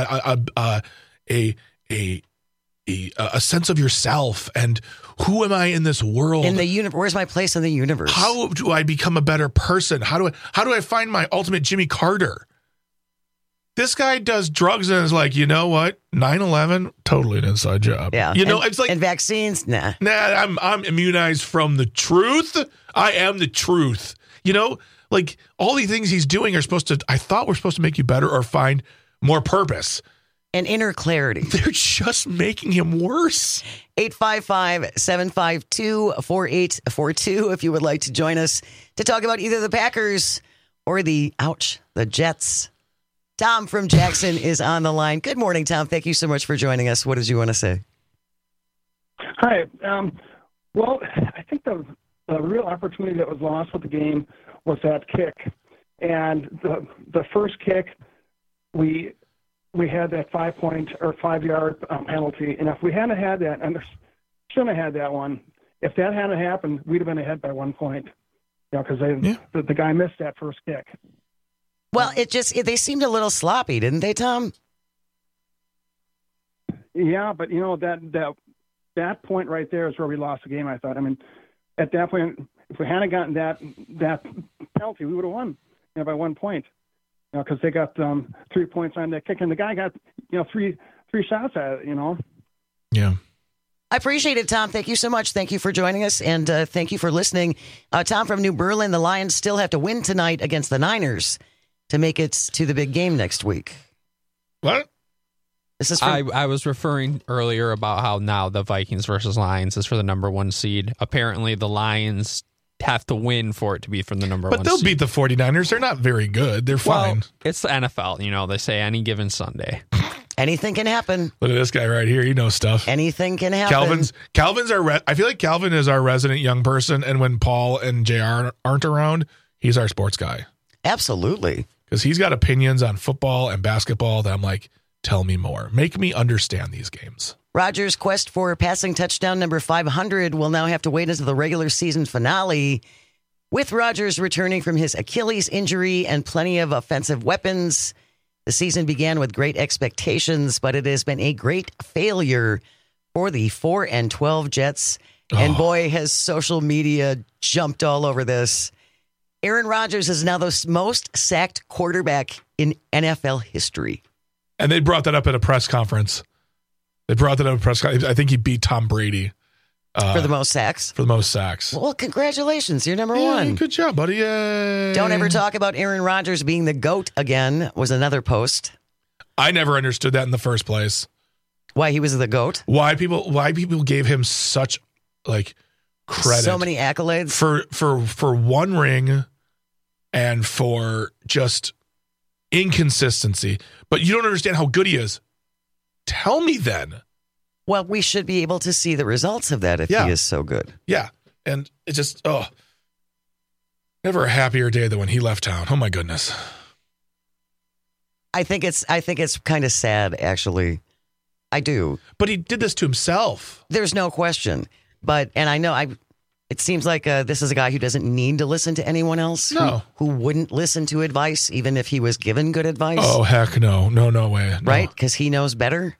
a sense of yourself and who am I in this world? In the universe, where's my place in the universe? How do I become a better person? How do I find my ultimate Jimmy Carter? This guy does drugs and is like, you know what? 9/11, totally an inside job. Yeah, it's like, and vaccines, nah. I'm immunized from the truth. I am the truth. Like all these things he's doing were supposed to make you better or find more purpose. And inner clarity. They're just making him worse. 855-752-4842 if you would like to join us to talk about either the Packers or the Jets. Tom from Jackson is on the line. Good morning, Tom. Thank you so much for joining us. What did you want to say? Hi. Well, I think the real opportunity that was lost with the game was that kick. And the first kick, we had that 5-yard penalty. And if we hadn't had that, and shouldn't have had that one, if that hadn't happened, we'd have been ahead by 1 point. Because the guy missed that first kick. Well, they seemed a little sloppy, didn't they, Tom? Yeah, but that point right there is where we lost the game, I thought. I mean, at that point, if we hadn't gotten that penalty, we would have won by 1 point. Because they got 3 points on that kick, and the guy got three shots at it. Yeah. I appreciate it, Tom. Thank you so much. Thank you for joining us, and thank you for listening. Tom from New Berlin, the Lions still have to win tonight against I to make it to the big game next week. What? This is I was referring earlier about how now the Vikings versus Lions is for the number 1 seed. Apparently, the Lions have to win for it to be from the number 1 seed. But they'll beat the 49ers. They're not very good. They're fine. Well, it's the NFL. They say any given Sunday. Anything can happen. Look at this guy right here. He knows stuff. Anything can happen. Calvin's I feel like Calvin is our resident young person, and when Paul and JR aren't around, he's our sports guy. Absolutely. Because he's got opinions on football and basketball that I'm like, tell me more. Make me understand these games. Rodgers' quest for passing touchdown number 500 will now have to wait until the regular season finale. With Rodgers returning from his Achilles injury and plenty of offensive weapons, the season began with great expectations, but it has been a great failure for the 4-12 Jets. And boy, has social media jumped all over this. Aaron Rodgers is now the most sacked quarterback in NFL history. And they brought that up at a press conference. I think he beat Tom Brady. For the most sacks? For the most sacks. Well, congratulations. You're number 1. Good job, buddy. Yay. Don't ever talk about Aaron Rodgers being the GOAT again, was another post. I never understood that in the first place. Why he was the GOAT? Why people gave him such credit. So many accolades. For one ring and for just inconsistency. But you don't understand how good he is. Tell me then. Well, we should be able to see the results of that if he is so good. Yeah. And it just, never a happier day than when he left town. Oh my goodness. I think it's kind of sad, actually. I do. But he did this to himself. There's no question. And I know it seems like this is a guy who doesn't need to listen to anyone else. No. Who wouldn't listen to advice, even if he was given good advice. Oh, heck no. No way. No. Right? Because he knows better?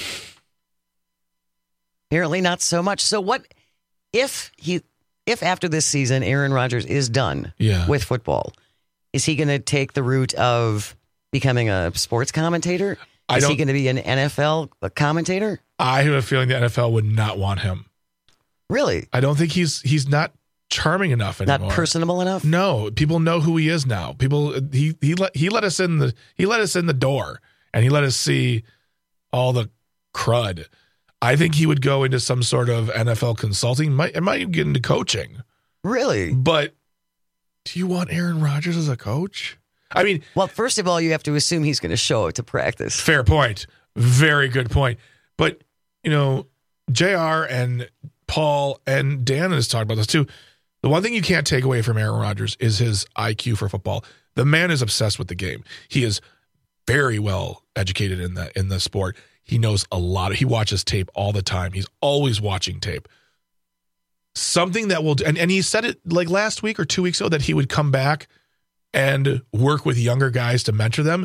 Apparently not so much. So what if after this season, Aaron Rodgers is done with football, is he going to take the route of becoming a sports commentator? Is he going to be an NFL commentator? I have a feeling the NFL would not want him. Really? I don't think he's not charming enough anymore. Not personable enough? No, people know who he is now. He let us in the door, and he let us see all the crud. I think he would go into some sort of NFL consulting. Might get into coaching. Really? But do you want Aaron Rodgers as a coach? I mean, well, first of all, you have to assume he's going to show up to practice. Fair point. Very good point. But, JR and Paul and Dan has talked about this too. The one thing you can't take away from Aaron Rodgers is his IQ for football. The man is obsessed with the game. He is very well educated in the sport. He knows a lot. He watches tape all the time. He's always watching tape. Something that will, and he said it like last week or 2 weeks ago that he would come back and work with younger guys to mentor them.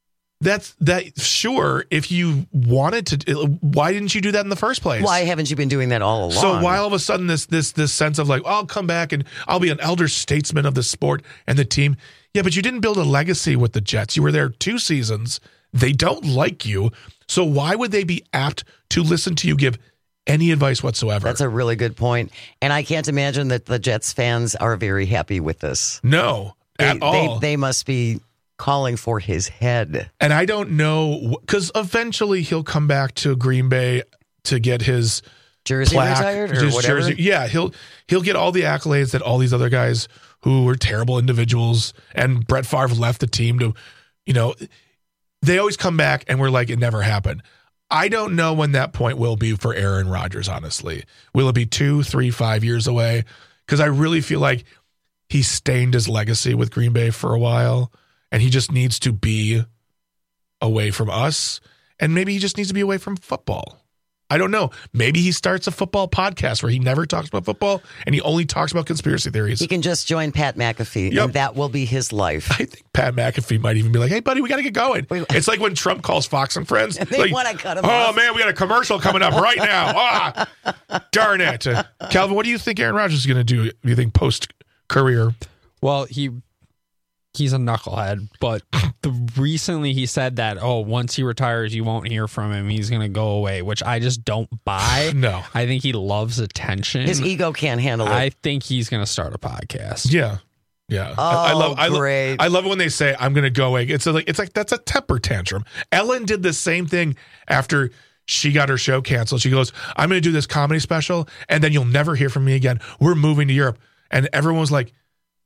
Sure, if you wanted to, why didn't you do that in the first place? Why haven't you been doing that all along? So why all of a sudden this sense of like, I'll come back and I'll be an elder statesman of the sport and the team. Yeah, but you didn't build a legacy with the Jets. You were there 2 seasons. They don't like you. So why would they be apt to listen to you give any advice whatsoever? That's a really good point. And I can't imagine that the Jets fans are very happy with this. No, at all. They must be calling for his head. And I don't know, because eventually he'll come back to Green Bay to get his jersey plaque, retired or whatever. Jersey. Yeah, he'll get all the accolades that all these other guys who were terrible individuals, and Brett Favre left the team to, they always come back and we're like, it never happened. I don't know when that point will be for Aaron Rodgers, honestly. Will it be 2, 3, 5 years away? Because I really feel like he stained his legacy with Green Bay for a while, and he just needs to be away from us, and maybe he just needs to be away from football. I don't know. Maybe he starts a football podcast where he never talks about football and he only talks about conspiracy theories. He can just join Pat McAfee, and that will be his life. I think Pat McAfee might even be like, hey, buddy, we got to get going. It's like when Trump calls Fox and Friends. And they want to cut him off. Oh, man, we got a commercial coming up right now. Darn it. Calvin, what do you think Aaron Rodgers is going to do, you think, post-career? Well, he's a knucklehead, but recently he said that, once he retires, you won't hear from him. He's going to go away, which I just don't buy. No. I think he loves attention. His ego can't handle it. I think he's going to start a podcast. Yeah. Yeah. I love it when they say, I'm going to go away. It's like that's a temper tantrum. Ellen did the same thing after she got her show canceled. She goes, I'm going to do this comedy special, and then you'll never hear from me again. We're moving to Europe. And everyone was like,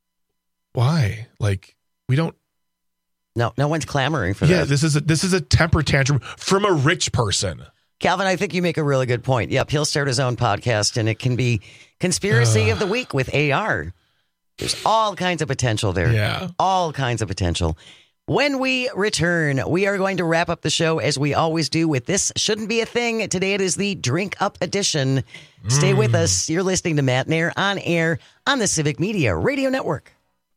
why? Like, we don't. No one's clamoring for that. Yeah, this is a temper tantrum from a rich person. Calvin, I think you make a really good point. Yep, he'll start his own podcast, and it can be Conspiracy of the Week with AR. There's all kinds of potential there. Yeah. All kinds of potential. When we return, we are going to wrap up the show as we always do with This Shouldn't Be a Thing. Today it is the Drink Up edition. Stay with us. You're listening to Matt Nair on air on the Civic Media Radio Network.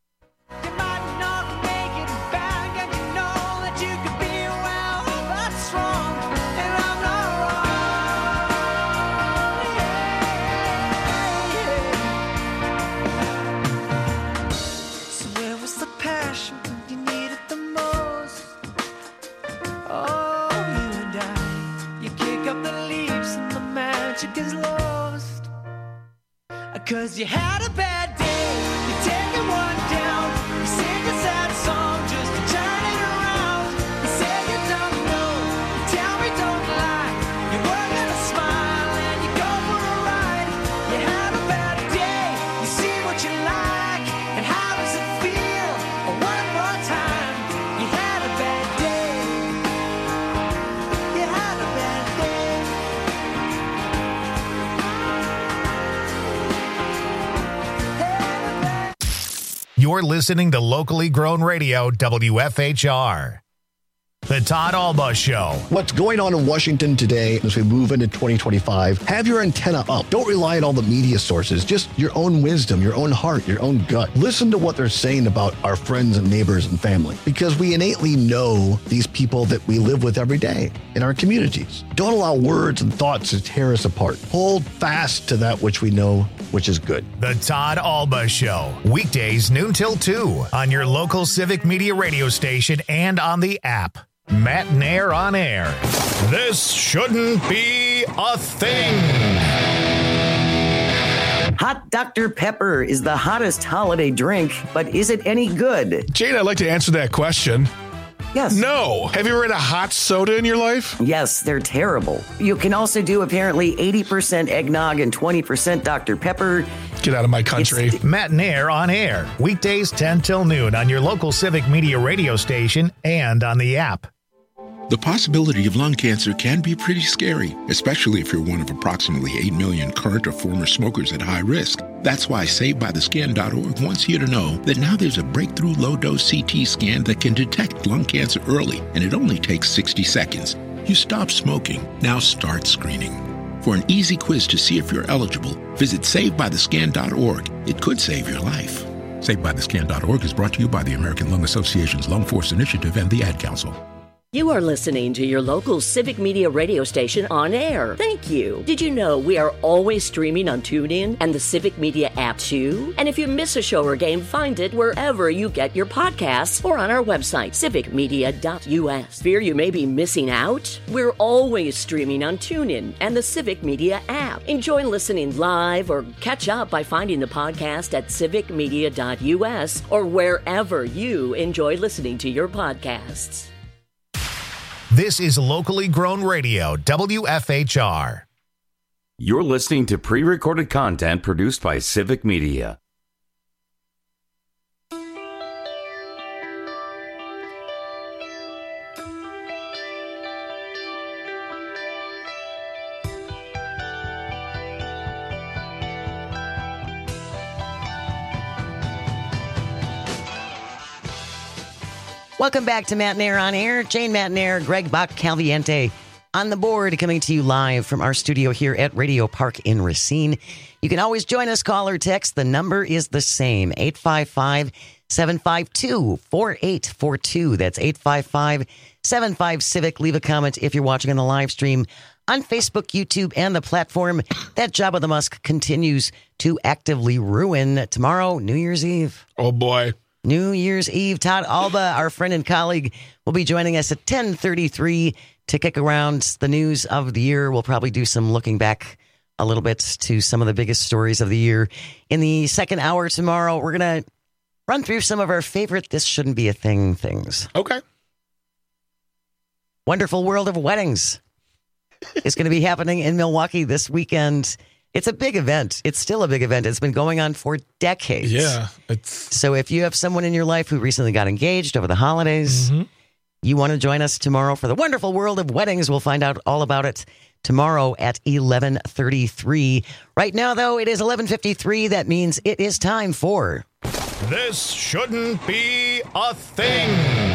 Cause you had a bad day, you take it one down, you sing a sad song just to turn it around. You say you don't know, you tell me don't lie, you work at a smile and you go for a ride. You have a bad day, you see what you like, and how does it feel? One more time, you had a bad day, you had a bad day. You're listening to locally grown radio WFHR. The The Todd Alba Show. What's going on in Washington today as we move into 2025? Have your antenna up. Don't rely on all the media sources. Just your own wisdom, your own heart, your own gut. Listen to what they're saying about our friends and neighbors and family, because we innately know these people that we live with every day in our communities. Don't allow words and thoughts to tear us apart. Hold fast to that which we know, which is good. The Todd Alba Show. Weekdays noon till 2 on your local Civic Media radio station and on the app. Matt Nair on air. This shouldn't be a thing. Hot Dr. Pepper is the hottest holiday drink, but is it any good? Jane, I'd like to answer that question. Yes. No. Have you ever had a hot soda in your life? Yes, they're terrible. You can also do apparently 80% eggnog and 20% Dr. Pepper. Get out of my country. Matt Nair on air. Weekdays 10 till noon on your local Civic Media radio station and on the app. The possibility of lung cancer can be pretty scary, especially if you're one of approximately 8 million current or former smokers at high risk. That's why SaveByTheScan.org wants you to know that now there's a breakthrough low-dose CT scan that can detect lung cancer early, and it only takes 60 seconds. You stop smoking. Now start screening. For an easy quiz to see if you're eligible, visit SaveByTheScan.org. It could save your life. SaveByTheScan.org is brought to you by the American Lung Association's Lung Force Initiative and the Ad Council. You are listening to your local Civic Media radio station on air. Thank you. Did you know we are always streaming on TuneIn and the Civic Media app too? And if you miss a show or game, find it wherever you get your podcasts or on our website, civicmedia.us. Fear you may be missing out? We're always streaming on TuneIn and the Civic Media app. Enjoy listening live or catch up by finding the podcast at civicmedia.us or wherever you enjoy listening to your podcasts. This is locally grown radio, WFHR. You're listening to pre-recorded content produced by Civic Media. Welcome back to Matt Nair on Air. Jane Matt Nair, Greg Bach Calviente on the board, coming to you live from our studio here at Radio Park in Racine. You can always join us, call or text. The number is the same, 855-752-4842. That's 855-75-CIVIC. Leave a comment if you're watching on the live stream on Facebook, YouTube, and the platform. That Jabba the Musk continues to actively ruin tomorrow, New Year's Eve. Oh, boy. New Year's Eve. Todd Alba, our friend and colleague, will be joining us at 10:33 to kick around the news of the year. We'll probably do some looking back a little bit to some of the biggest stories of the year. In the second hour tomorrow, we're going to run through some of our favorite This Shouldn't Be a Thing things. Okay. Wonderful World of Weddings is going to be happening in Milwaukee this weekend. It's a big event. It's still a big event. It's been going on for decades. Yeah. So if you have someone in your life who recently got engaged over the holidays, you want to join us tomorrow for the Wonderful World of Weddings. We'll find out all about it tomorrow at 11:33. Right now, though, it is 11:53. That means it is time for... This shouldn't be a thing.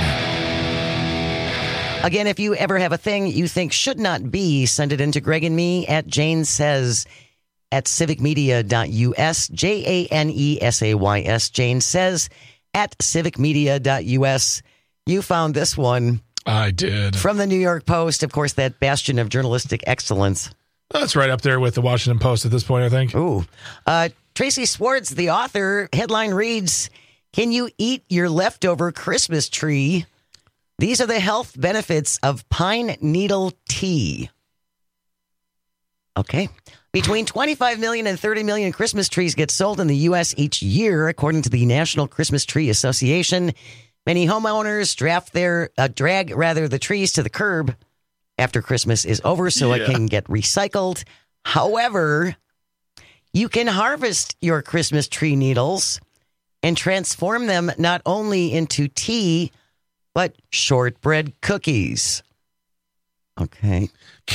Again, if you ever have a thing you think should not be, send it in to Greg and me at Jane Says at civicmedia.us, JANESAYS, Jane Says at civicmedia.us. You found this one. I did. From the New York Post, of course, that bastion of journalistic excellence. That's right up there with the Washington Post at this point, I think. Ooh. Tracy Swartz, the author, headline reads, "Can you eat your leftover Christmas tree? These are the health benefits of pine needle tea." Okay. Between 25 million and 30 million Christmas trees get sold in the U.S. each year, according to the National Christmas Tree Association. Many homeowners drag the trees to the curb after Christmas is over so it can get recycled. However, you can harvest your Christmas tree needles and transform them not only into tea, but shortbread cookies. Okay.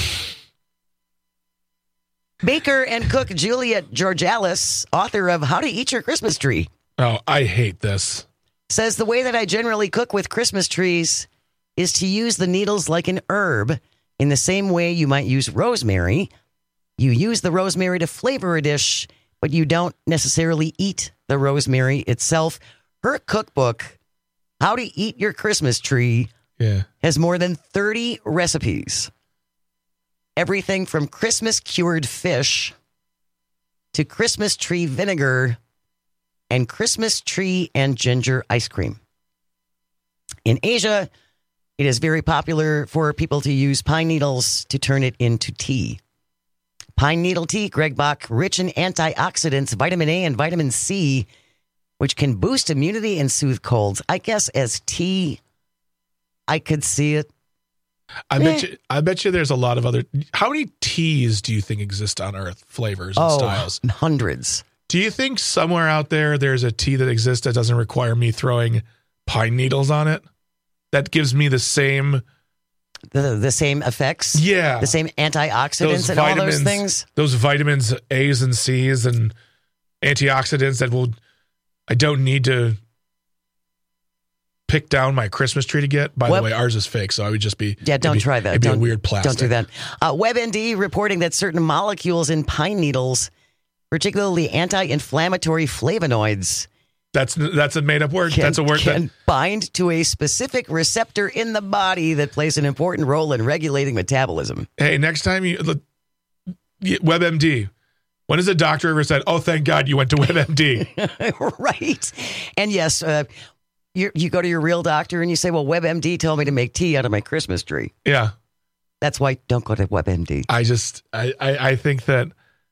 Baker and cook Juliet Georgalis, author of How to Eat Your Christmas Tree. Oh, I hate this. Says the way that I generally cook with Christmas trees is to use the needles like an herb in the same way you might use rosemary. You use the rosemary to flavor a dish, but you don't necessarily eat the rosemary itself. Her cookbook, How to Eat Your Christmas Tree, has more than 30 recipes. Everything from Christmas cured fish to Christmas tree vinegar and Christmas tree and ginger ice cream. In Asia, it is very popular for people to use pine needles to turn it into tea. Pine needle tea, Greg Bach, rich in antioxidants, vitamin A and vitamin C, which can boost immunity and soothe colds. I guess as tea, I could see it. I bet you there's a lot of other. How many teas do you think exist on Earth? Flavors and styles? Hundreds. Do you think somewhere out there's a tea that exists that doesn't require me throwing pine needles on it? That gives me the same... The same effects? Yeah. The same antioxidants and all those things? Those vitamins A's and C's and antioxidants that I don't need to pick down my Christmas tree to get. By the way, ours is fake, so I would just be... Yeah, don't try that. It'd be a weird plastic. Don't do that. WebMD reporting that certain molecules in pine needles, particularly anti-inflammatory flavonoids... That's a made-up word. That's a word can bind to a specific receptor in the body that plays an important role in regulating metabolism. Hey, next time WebMD. When has a doctor ever said, "Oh, thank God you went to WebMD"? Right. And yes, you go to your real doctor and you say, "Well, WebMD told me to make tea out of my Christmas tree." Yeah. That's why don't go to WebMD. I think that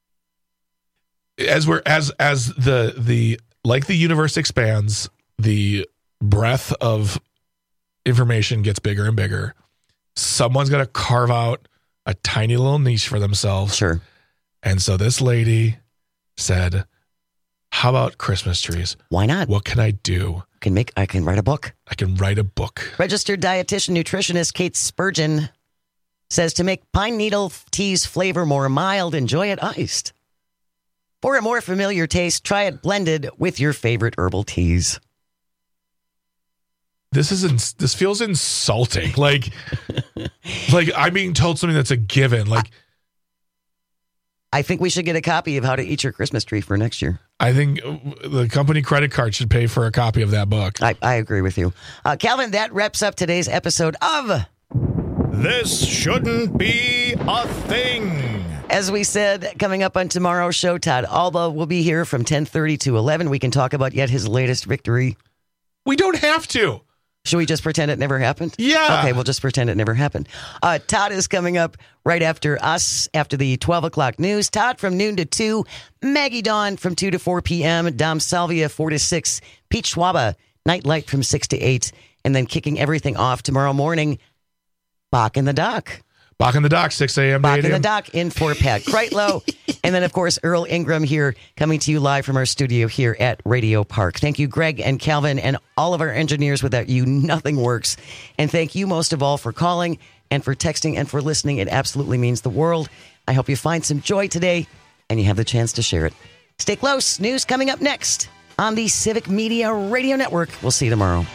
as the like the universe expands, the breadth of information gets bigger and bigger. Someone's got to carve out a tiny little niche for themselves. Sure. And so this lady said, how about Christmas trees? Why not? What can I do? I can write a book. I can write a book. Registered dietitian nutritionist Kate Spurgeon says to make pine needle tea's flavor more mild, enjoy it iced. For a more familiar taste, try it blended with your favorite herbal teas. This feels insulting. Like I'm being told something that's a given. I think we should get a copy of How to Eat Your Christmas Tree for next year. I think the company credit card should pay for a copy of that book. I agree with you. Calvin, that wraps up today's episode of This Shouldn't Be a Thing. As we said, coming up on tomorrow's show, Todd Alba will be here from 10:30 to 11. We can talk about yet his latest victory. We don't have to. Should we just pretend it never happened? Yeah. Okay, we'll just pretend it never happened. Todd is coming up right after us, after the 12 o'clock news. Todd from noon to 2. Maggie Dawn from 2 to 4 p.m. Dom Salvia 4 to 6. Pete Schwaba, Nightlight from 6 to 8. And then kicking everything off tomorrow morning, Bach in the Dock. Bach in the Dock, 6 a.m. to 8 a.m. Bach in the Dock in for Pat Kreitlow. And then, of course, Earl Ingram here, coming to you live from our studio here at Radio Park. Thank you, Greg and Calvin, and all of our engineers. Without you, nothing works. And thank you most of all for calling and for texting and for listening. It absolutely means the world. I hope you find some joy today and you have the chance to share it. Stay close. News coming up next on the Civic Media Radio Network. We'll see you tomorrow.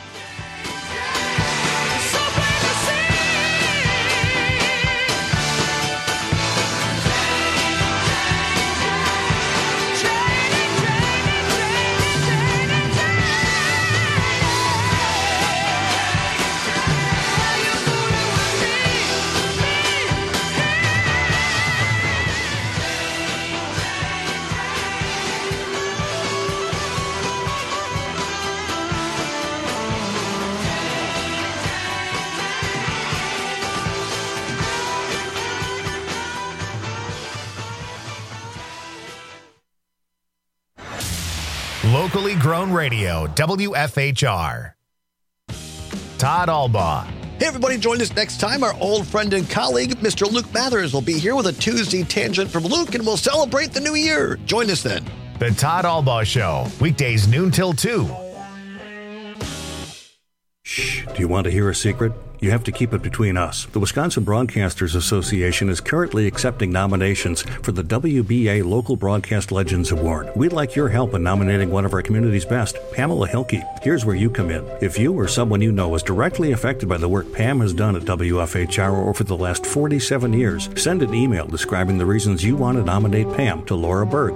Locally grown radio, WFHR. Todd Albaugh. Hey, everybody, join us next time. Our old friend and colleague, Mr. Luke Mathers, will be here with a Tuesday Tangent from Luke, and we'll celebrate the new year. Join us then. The Todd Albaugh Show, weekdays noon till 2. Shh. Do you want to hear a secret? You have to keep it between us. The Wisconsin Broadcasters Association is currently accepting nominations for the WBA Local Broadcast Legends Award. We'd like your help in nominating one of our community's best, Pamela Hilke. Here's where you come in. If you or someone you know is directly affected by the work Pam has done at WFHR over the last 47 years, send an email describing the reasons you want to nominate Pam to Laura Berg,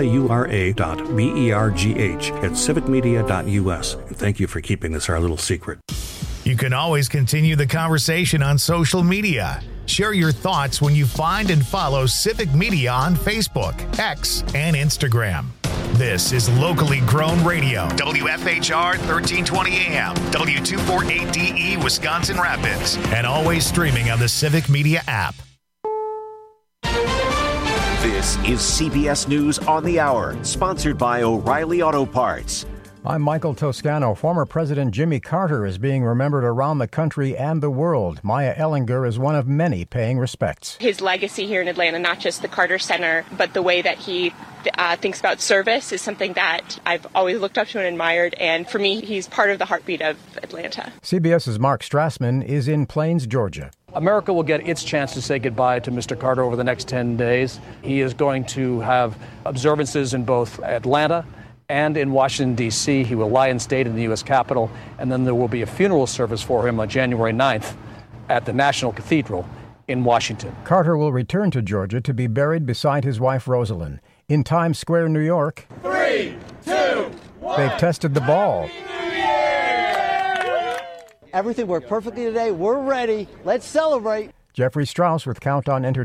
laura.bergh@civicmedia.us. And thank you for keeping this our little secret. You can always continue the conversation on social media. Share your thoughts when you find and follow Civic Media on Facebook, X, and Instagram. This is locally grown radio. WFHR 1320 AM, W248DE, Wisconsin Rapids, and always streaming on the Civic Media app. This is CBS News on the Hour, sponsored by O'Reilly Auto Parts. I'm Michael Toscano. Former President Jimmy Carter is being remembered around the country and the world. Maya Ellinger is one of many paying respects. His legacy here in Atlanta, not just the Carter Center, but the way that he thinks about service is something that I've always looked up to and admired. And for me, he's part of the heartbeat of Atlanta. CBS's Mark Strassman is in Plains, Georgia. America will get its chance to say goodbye to Mr. Carter over the next 10 days. He is going to have observances in both Atlanta and in Washington, D.C. He will lie in state in the U.S. Capitol, and then there will be a funeral service for him on January 9th at the National Cathedral in Washington. Carter will return to Georgia to be buried beside his wife, Rosalind. In Times Square, New York, 3, 2, 1. They've tested the ball. Everything worked perfectly today. We're ready. Let's celebrate. Jeffrey Strauss with Countdown Entertainment.